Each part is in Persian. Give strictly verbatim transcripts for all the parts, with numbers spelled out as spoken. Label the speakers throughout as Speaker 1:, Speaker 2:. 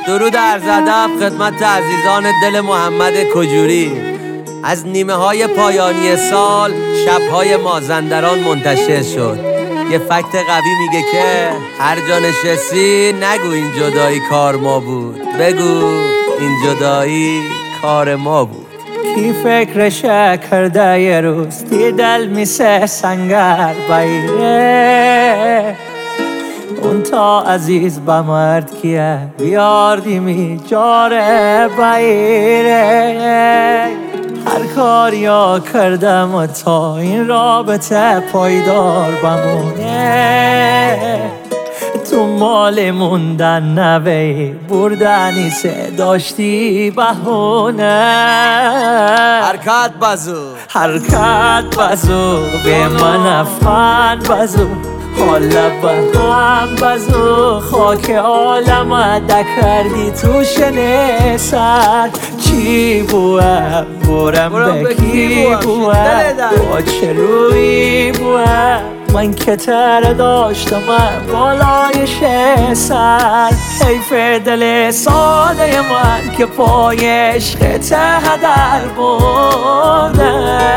Speaker 1: درود عرض ادب خدمت عزیزان دل محمد کجوری. از نیمه های پایانی سال شبهای مازندران منتشر شد. یه فکت قوی میگه که هر جا نشستی نگو این جدایی کار ما بود، بگو این جدایی کار ما بود.
Speaker 2: کی فکرش کرده یه روز دیدل میسه سنگر بایره، اون تا عزیز با مرد کیه بیاردی می جاره بایره. هر کار یا کردم تا این رابطه پایدار بمونه، تو مال موندن نوی بردنی سه داشتی بهونه.
Speaker 1: حرکت بازو
Speaker 2: حرکت بازو به من افغان بازو، حالا به هم بازو خاک عالم دکردی تو شنه سر. چی بوه برم به کی بوه با چه روی بوه، من که تر داشتم بالای سر. حیف دل ساده من که پای عشق ته در برده،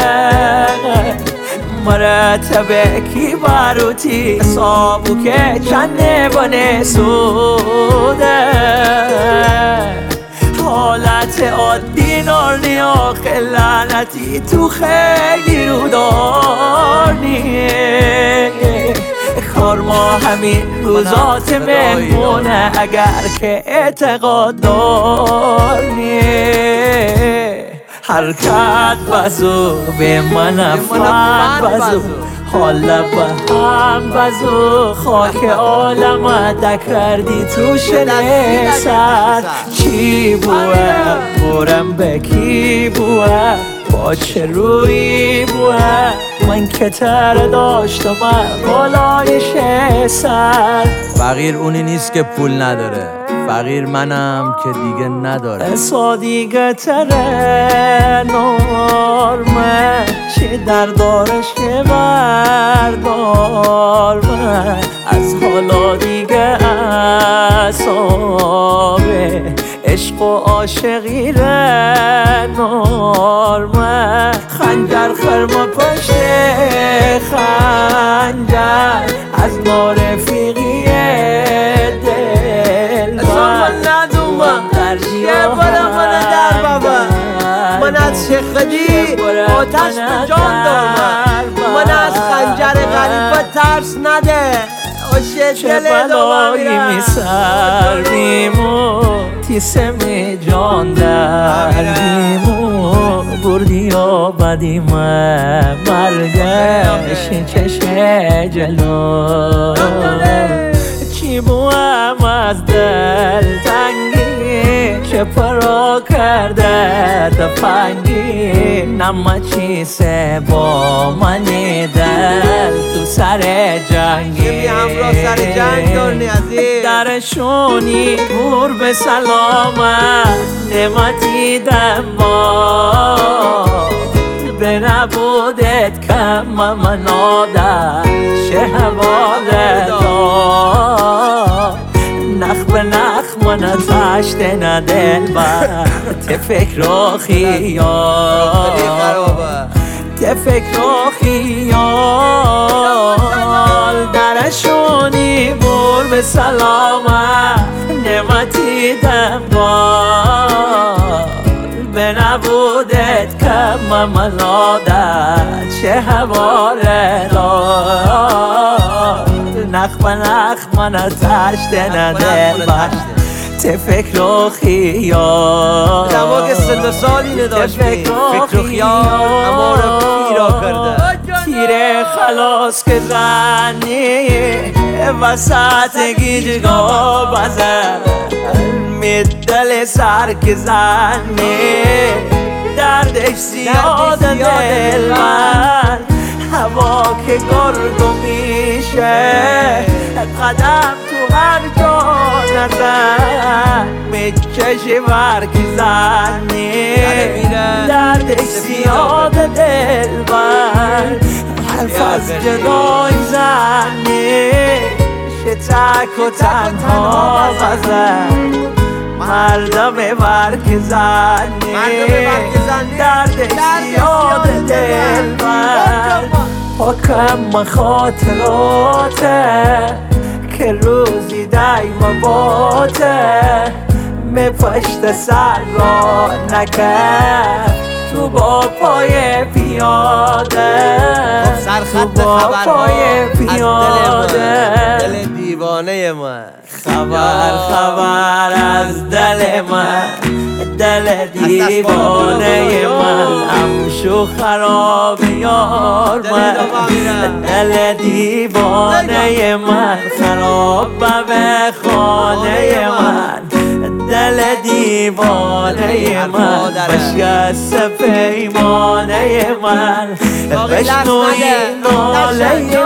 Speaker 2: مرتبه کی باروتی صابو که چنه بانه سوده. حالت عادی نارنی آخه لعنتی تو خیلی رو دارنی. کار ما همین روزات مهمونه اگر که اعتقاد دارنی. حرکت بازو به من افغان بازو، حالا به هم بازو خاک عالم دکردی تو شنه سر. چی بوه برم به کی بوه با چه روی بوه، من که تر داشتم بالای سر.
Speaker 1: فقیر اونی نیست که پول نداره، فقیر منم که دیگه نداره.
Speaker 2: اصا دیگه تره نرمه چه در دارش که بردارمه، از حالا دیگه اصابه عشق و عاشقی نرمه. خنجر خرما پشت خنجر از نارفیقی دل
Speaker 1: من از شخدی آتش به جان دارم، من از خنجر غریب ترس نده
Speaker 2: چه بلایی می سر میمو تیسم جان در میمو بردی و بدی من مرگش چشه جلو. چی بوام از دل تنگی چه پرا کرده دفنگی، نما چیسه با منی دل تو سر جنگی.
Speaker 1: همراه سر جنگ دارنی عزیز
Speaker 2: درشونی بور به سلامت نمتی دما، به نبودت کم من آدم شهواله دار. نخ به نخ من تشت ندل بر ته فکر و خیال، ته فکر و خیال. درشونی بور به سلامت نمتی دنبال، به نبودت کم من آدت چه حواله دار. نخ به نخ من تشت ندل بر ته فکر و خیال.
Speaker 1: دماغ سن و سالی نداشتی فکر و خیال اما رو پیرا کرده.
Speaker 2: تیره خلاص که زنی وسط گیجگاه بزن، میدل سر که زنی دردش زیاد دل من. هوا که گرگو میشه قدم تو هر جا نزن، میچشی ورک زنی دردش زیاد دل من. حرف از جدای زنی شه تک و تنها بزن، مردم برگ زنی درد زیاد دل بر پاکم خاطراته که روزی دایم باته می پشت سر را نکرد تو با پای پیاده
Speaker 1: تو با پای پیاده دل دیوانه من
Speaker 2: خبر خبر از دل من دل دیوانه من امشو خراب یار من دل دیوانه من خراب به خانه من دل دیوانه من بشکست پیمانه من بشنوی ناله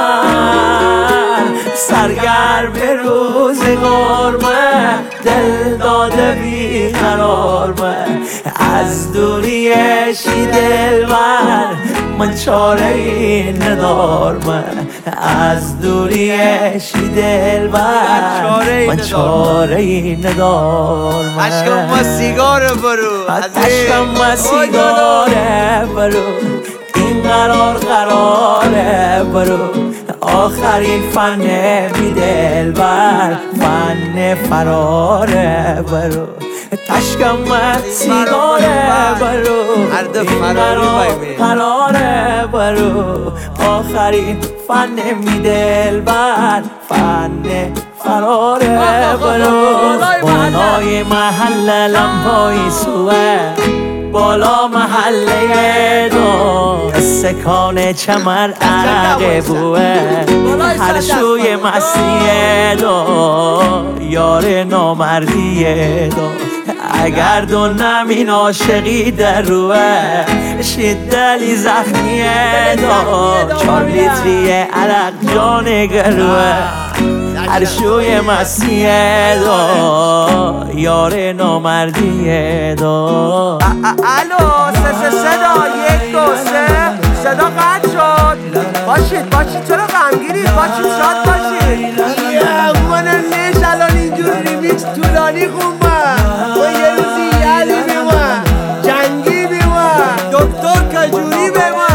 Speaker 2: من سرگرم روزگار من دل داده بی قرار من از دوریشی دل بر من چاره ای ندار من از دوریشی دل بر من چاره ای ندار من
Speaker 1: عشقم ما سیگار برو
Speaker 2: عشقم ما سیگار برو این قرار قراره برو آخرین فن بی دل بر فن فراره برو تشکم سیگاره برو این قرار قراره برو آخرین فن بی دل بر فن فراره برو بالای محل لمپای سوه بالا محله دو سکان چمر عرق بوه هر شوی مسیح دو یار نامردی دو اگر دو نمین عاشقی در روه شدلی زخمی دو چار لیتری عرق جان گروه هر شوی مسیح دو یار نامردی دو
Speaker 3: الو سه سه صدا یک دو سه صدا قطع شد باشید باشید چرا غمگینید باشید شاد باشید من نیش الان اینجور ریمیکس طولانی خوندم و یه روزی یادی بیمون جنگی بیمون دکتر کجوری بیمون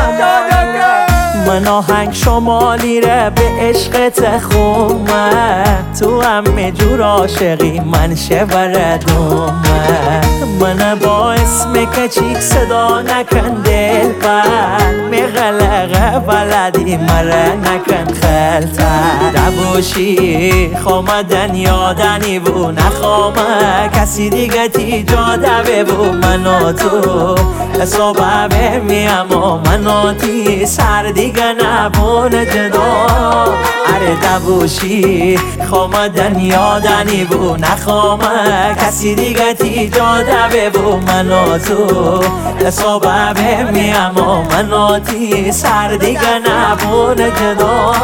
Speaker 2: من آهنگ شمالی ره به عشقت خومه تو همه جور عاشقی من شبر دومه من با اسم کچیک صدا نکن دل بر مغلقه بلدی مره نکن خلطه دبوشی خومدن یادنی بو نخوامه کسی دیگه تی جاده ببو منو تو حسابه بمیم و منو تی سر دیگه نبون جدا اره دبوشی خوامدن یادنی بو نخوامه کسی دیگه تی جاده ببو منو تو حسابه بمیم و منو تی سر دیگه نبون جدا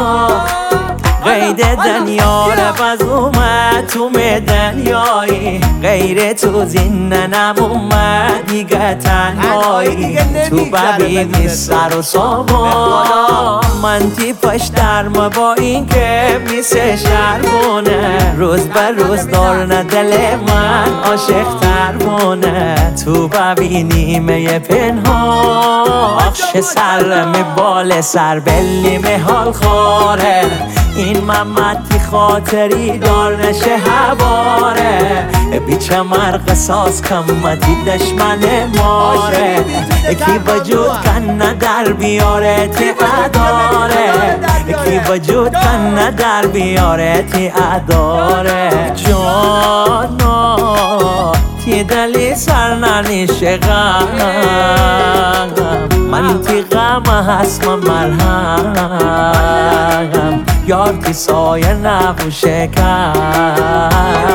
Speaker 2: قید دنیا رفز اومد تو دنیایی غیر تو زین نمومد دیگه تنهایی تو ببینی سر و سامان من تی پشت درم با این که میسه شرمونه روز به روز دارن دل من عاشق ترمونه تو ببینی می پنهان آخش سر می بال سر بلی می حال خاره این ممتی خاطری دار نشه هواره بیچه مر قصاص کمتی دشمن ماره کی وجود کن در بیاره تی اداره کی وجود کن در بیاره تی اداره جانا تی دلی سر ننیشه غم من تی غم هست من مرهم یار تی سایه نبوشه کم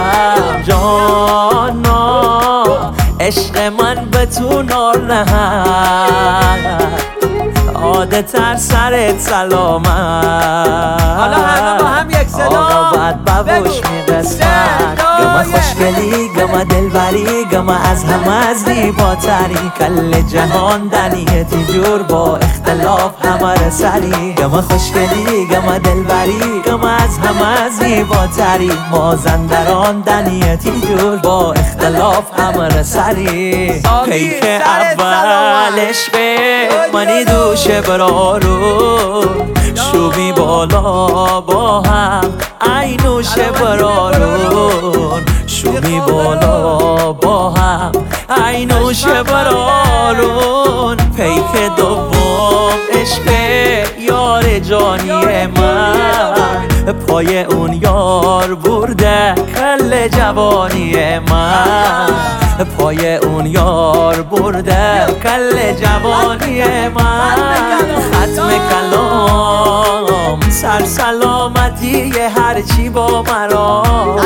Speaker 2: جانا عشق من به تو نار نهد عادتر سرت سلامت
Speaker 3: حالا همه با هم یک صدا
Speaker 2: آقا بد ببوش میقسمت گمه خوشگل خوشگلی گم دلبری گم از همه زیباتری کل جهان دنیتی جور با اختلاف همه سری گم خوشگلی گم دلبری گم از همه زیباتری مازندران دنیتی جور با اختلاف همه سری پیک اول عشق منی دوشه برارو شومی بالا با هم عینوش برارون شومی بالا با هم عینوش برارون پیک دوم عشق یار جانی من پای اون یار برده کل جوانی من پای اون یار برده کل جوانی من ختم کلام سر سلامتی هرچی با مرا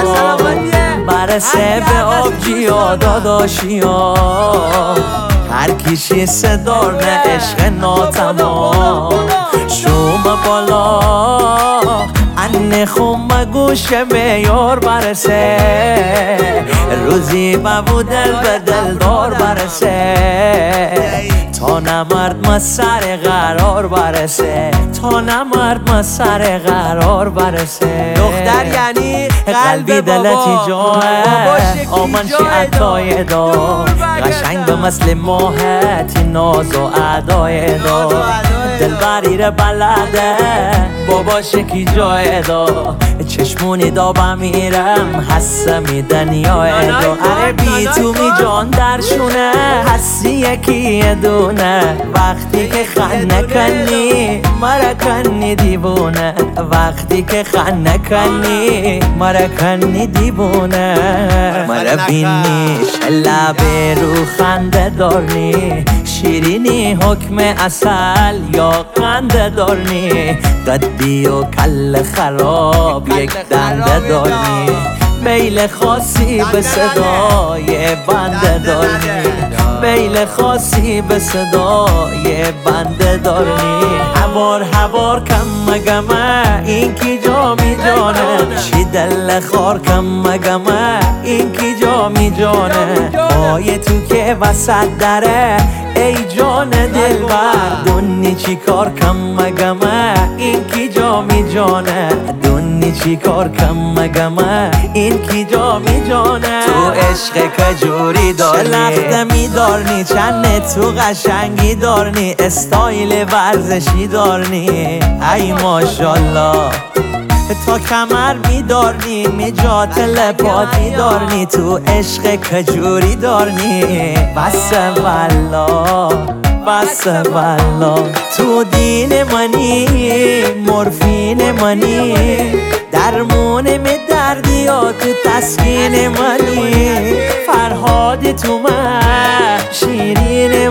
Speaker 2: برسه به آبجیا داداشیا هر کیشی صدار نه عشق ناتمام شوم بالا انه خم گوش میار برسه روزی ببو دل به دل دار برسه تا نمرد ما سر قرار برسه تا نمرد ما سر قرار برسه
Speaker 1: دختر یعنی
Speaker 2: قلبی دلتی جاه آمن شی عطای دا قشنگ به مثل ماهتی ناز و عدای دا دل بریر بلده بابا شکی جای دا چشمونی دا بمیرم حسه می دنیای دا اره بی تو می جان درشونه حسی یکی دونه وقتی که خن نکنی مرا کنی دیوونه وقتی که خن نکنی مرا کنی دیوونه مرا بینی لب رو خنده دارنی شیرینی حکم اصل یا قنده دارنی قدی و کل خراب یک دنده دارنی میل خاصی به صدای بنده دارنی میل خاصی به صدای بنده دارنی هوار هوار کم مگمه این کی جا می جانه چی دل خار کم مگمه این کی جا می جانه پای تو که وسط دره ای جان دلبر دونی چی کار کم مگمه این کی جا می جانه دونی چی کار کم مگمه این کی جا می جانه
Speaker 1: تو عشق کجوری دارنی
Speaker 2: شلخته می دارنی چند تو قشنگی دارنی استایل ورزشی دارنی ای ماشالله تا کمر می دارنی میجات لپاتی دارنی تو عشق کجوری دارنی بس والله بس والله تو دین منی مورفین منی درمون می دردی یا تو تسکین منی فرهاد تو من شیرین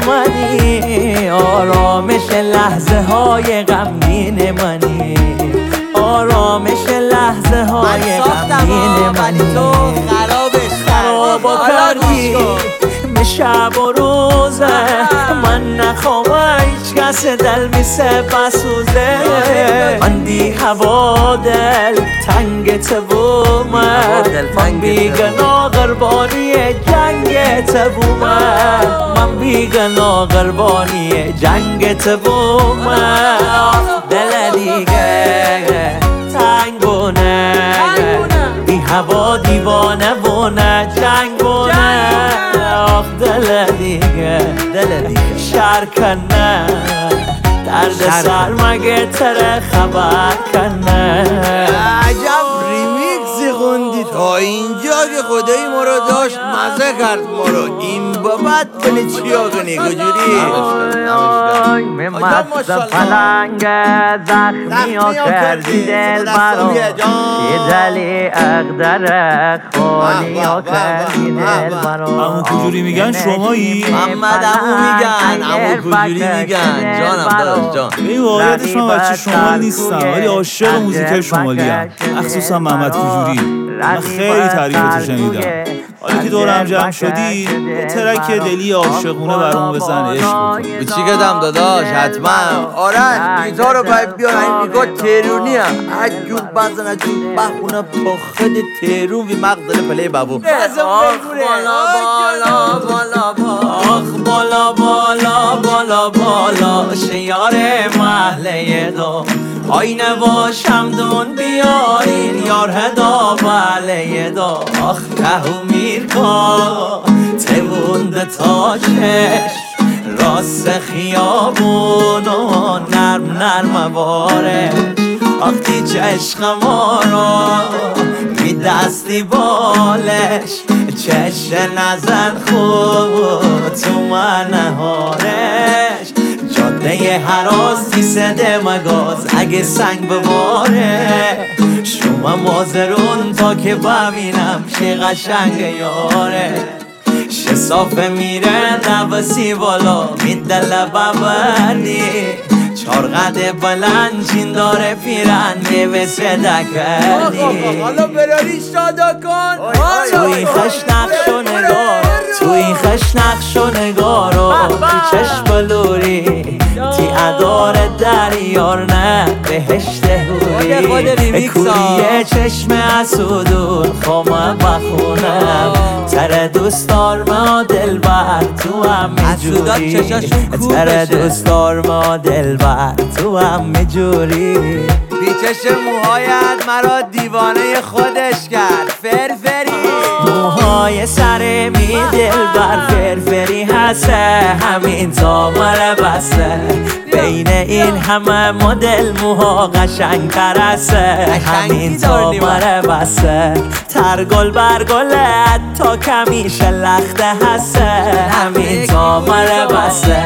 Speaker 2: منی آرامش لحظه های غمگین منی آرامش لحظه های غمگین منی
Speaker 1: تو خرابش
Speaker 2: خرابا کردی به شب و روزه من نخوام هیچ کس دل میسه بسوزه من بی هوا دل تنگ تبومه من بیگنا قربانی جنگ تبومه من بیگنا قربانی جنگ تبومه دل دیگه تنگونه بی هوا دیوانه بونه جنگونه آخ دل دیگه دل دیگه شر کنه درد سر مگه تره خبر کنه
Speaker 3: عجب ریمیکسی خوندی تا اینجا که خدای ما رو داشت مزه کرد ما رو این بابت بلی چیا کنی کجوری
Speaker 2: ممت پلنگ زخمی ها کردی دل برا یه دلی اقدر خالی ها کردی دل برا
Speaker 4: امو کجوری میگن شمایی؟
Speaker 1: محمد امو میگن امو کجوری میگن جانم داداش جان
Speaker 4: به واقعیتش من بچه شمال نیستم ولی عاشق موزیک شمالی ام مخصوصا محمد کجوری من خیلی تعریفتو شنیدم. حالا که دورم جمع شدی یه ترک دلی عاشقونه برامون بزن، عشق بکن.
Speaker 1: به چی گدم داداش؟ حتما.
Speaker 3: آره گیتار رو باید بیار این نگاه تهرونی هم
Speaker 1: اجون بزن اجون بخونه پخد تهرون وی مقدل پلی بابو.
Speaker 2: آخ بالا بالا بالا بالا آخ بالا بالا بالا بالا شیار محله دا آینه باشم دون بیارین یار هدا بله دا آخ کهو میرکا تونده تا چشم راست خیابون و نرم نرم باره وقتی چشق ما را می دستی بالش چشم نزن خود تو منهارش جاده هراستی سده مگاز اگه سنگ بباره شما مازرون تا که ببینم چه قشنگ یاره شه صافه میره نبسی بالا میدل ببردی چار قده بلند چین داره پیرن میوسه دکردی
Speaker 3: حالا براری شادا کن
Speaker 2: توی خش نقش و نگار توی خش نقش و نگارو تی چشم لوری تی ادار دریار نه بهشت هوری کوریه چشم اسودون خومه بخونم تر دوستار ما دل بر تو هم میجوری تر دوستار ما دل بر تو هم میجوری
Speaker 1: پیچش موهایت مرا دیوانه خودش کرد فرفری
Speaker 2: موهای سر می دل بر فرفری هسته همین تا مره بسته بین این همه مدل موها قشنگ تر هسته همین تا مره بسته تر گل بر گلت تا کمیشه لخته هسته همین تا مره بسته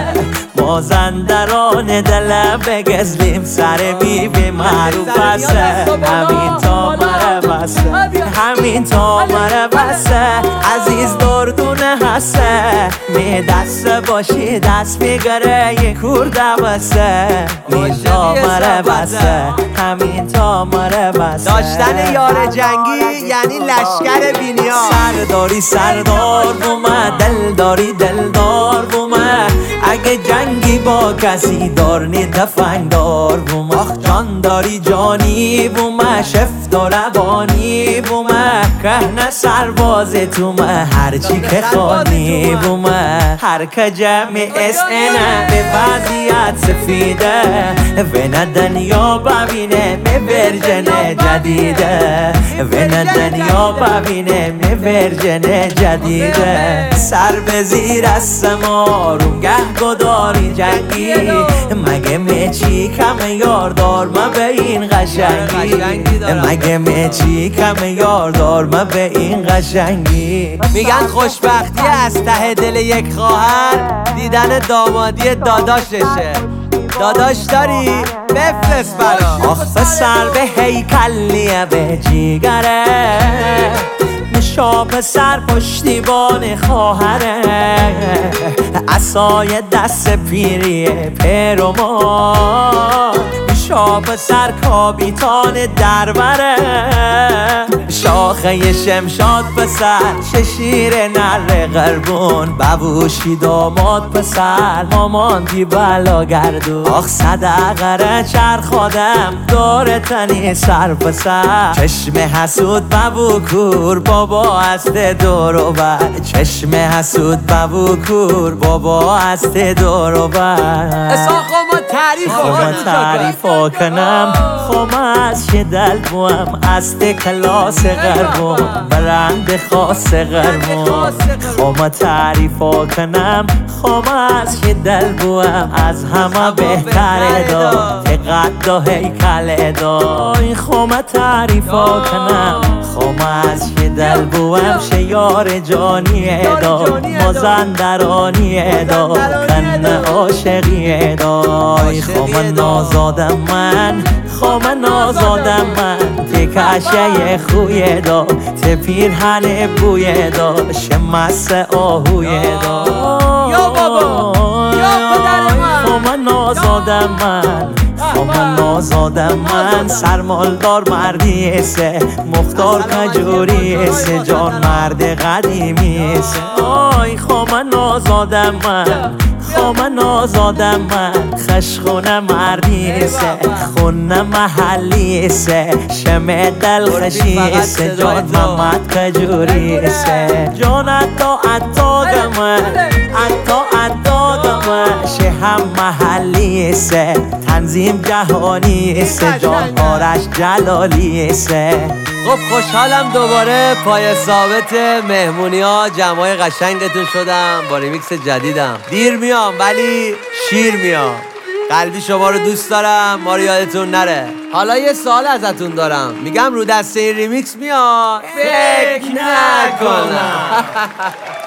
Speaker 2: مازندران دل بگزلیم سر بی بی معروف هسته همین تا مره بسته همین تا مره بسته عزیز دردونه هسته می دست باشی دست میگره یه کورده بسته می تا مره بسته همین تا مره بسته
Speaker 1: داشتن یار جنگی یعنی لشکر بینیا
Speaker 2: سرداری سردار بومه دل داری دلدار بومه اگه جنگی با کسی دارنی دفنگ دار بومه آخ جان داری جانی بومه شفت و روانی بومه کهنه سرباز تومه هرچی که خانی بومه هر که جمع اسنه به وضعیت سفیده و نه دنیا ببینه می ورژن جدیده و نه دنیا ببینه می ورژن جدیده سر به زیر از سمارون گه گداری جنگی مگه می چی کم یاردار ما به این قشنگی مگه می چی کم یاردار ما به این قشنگی
Speaker 1: میگن خوشبختی از ته دل یک خواهر دیدن دامادی داداششه داداش داری؟ بفرست برا
Speaker 2: آخ پسر به هیکلیه به جیگره نشا پسر پشتیبان خواهره عصای دست پیریه پیرومان نشا پسر کابیتان دربره شاخه شمشاد پسر ششیر نر قربون ببوشی داماد پسر مامان دی بلا گردون آخ صدقه چرخادم داره تنی سر پسر چشم حسود ببو کور بابا است دورو بر چشم حسود ببو کور بابا است دورو بر
Speaker 1: اصلا خب ما تعریف
Speaker 2: خب تعریف کنم خب از چه دل بوم است کلاس غربون برند خاص غربون خب تعریف کنم خب از چه دل بوم از همه بهتره دا قد و هیکل دا خب تعریف کنم خب از چه دل بوم شیار جانی دا مازندرانی دا کنه عاشقی دا خب نازادم من خب نازادم من تکشه خوی دا ته پیرهن بوی دا شمس آهوی دا
Speaker 3: یا بابا یا پدر من
Speaker 2: خب نازادم من خب خواهم نازادم من سرمالدار مردی سه مختار کجوری سه جان مرد قدیمی سه آی خواهم نازادم من خواهم نازادم من خشخونه مردی سه خونه محلی سه شمع دلخشی سه جان محمد کجوری سه جان اتا اتا دمه اتا اتا دمه شهم محلی سه تنظیم جهانی سه جان آرش جلالی سه
Speaker 1: خب خوشحالم دوباره پای ثابت مهمونی ها جمعای قشنگتون شدم با ریمیکس جدیدم. دیر میام ولی شیر میام. قلبی شما رو دوست دارم، ما رو یادتون نره. حالا یه سوال ازتون دارم، میگم رو دسته این ریمیکس میاد؟ فکر نکنم.